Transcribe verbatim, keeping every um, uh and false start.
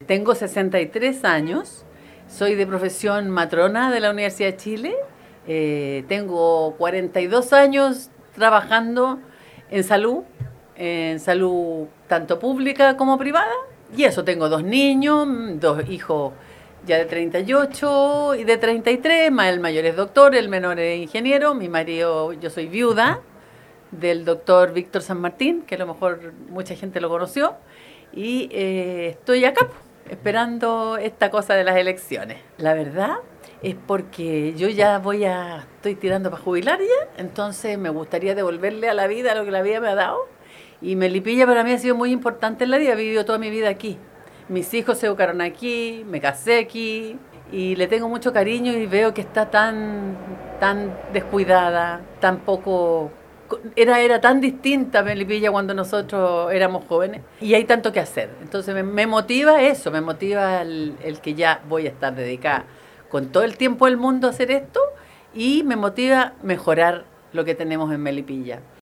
Tengo sesenta y tres años, soy de profesión matrona de la Universidad de Chile, eh, tengo cuarenta y dos años trabajando en salud, en salud tanto pública como privada, y eso, tengo dos niños, dos hijos ya de treinta y ocho y de treinta y tres, más el mayor es doctor, el menor es ingeniero, mi marido, yo soy viuda del doctor Víctor San Martín, que a lo mejor mucha gente lo conoció, y eh, estoy acá esperando esta cosa de las elecciones. La verdad es porque yo ya voy a, estoy tirando para jubilar ya, entonces me gustaría devolverle a la vida lo que la vida me ha dado, y Melipilla para mí ha sido muy importante en la vida, he vivido toda mi vida aquí. Mis hijos se educaron aquí, me casé aquí y le tengo mucho cariño y veo que está tan, tan descuidada, tan poco... Era, era tan distinta Melipilla cuando nosotros éramos jóvenes y hay tanto que hacer. Entonces me, me motiva eso, me motiva el, el que ya voy a estar dedicada con todo el tiempo del mundo a hacer esto y me motiva mejorar lo que tenemos en Melipilla.